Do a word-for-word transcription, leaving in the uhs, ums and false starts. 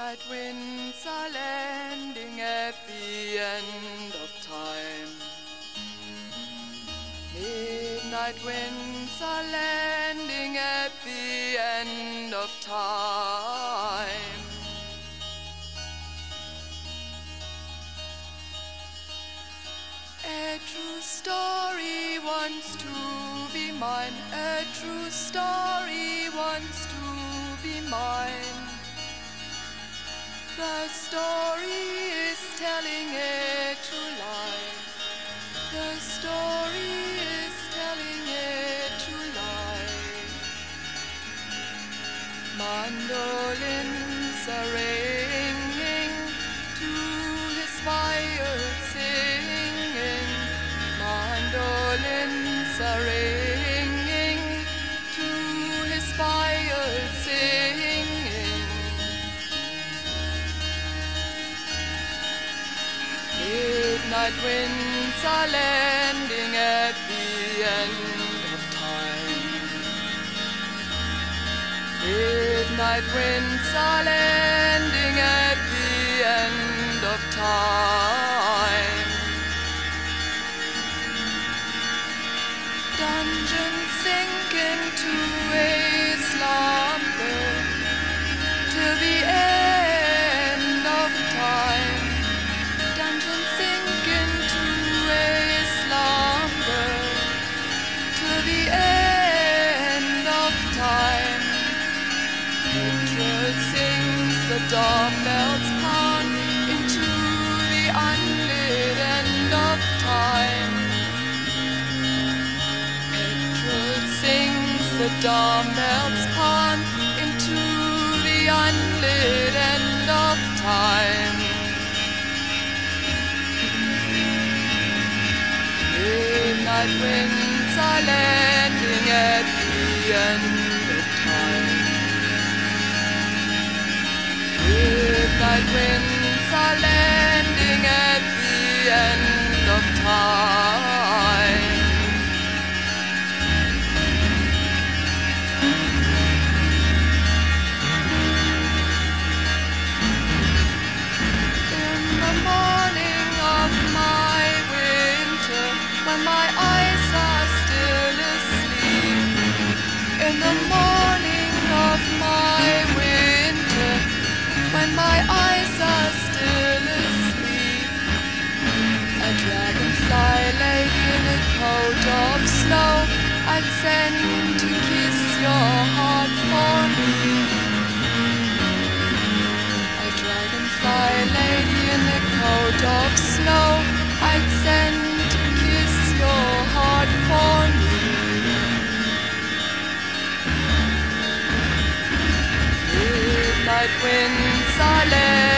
Midnight winds are landing at the end of time. Midnight winds are landing at the end of time. A true story wants to be mine. A true story wants to be mine. The story is telling a true lie. The story is telling a true lie. Mandolins are ringing to his violin singing. Mandolins are ringing to his violin singing. Midnight winds are landing at the end of time. Midnight winds are landing at the end of time. Dungeons sink into a slumber till the end of time. Dungeons sink into a slumber till the end of time. Hatred sings, the dawn bells pound into the unlit end of time. Hatred sings, the dawn bells pound into the unlit end of time. Midnight winds are landing at the end of time. Midnight winds are landing at the end of time. In the morning of my winter, when my eyes are still asleep. In the morning of my winter, when my eyes are still asleep. A dragonfly lay in a coat of snow, I'd send to kiss your heart for me. A dragonfly lay in a coat of snow, I'd send your heart for me. Midnight winds are left.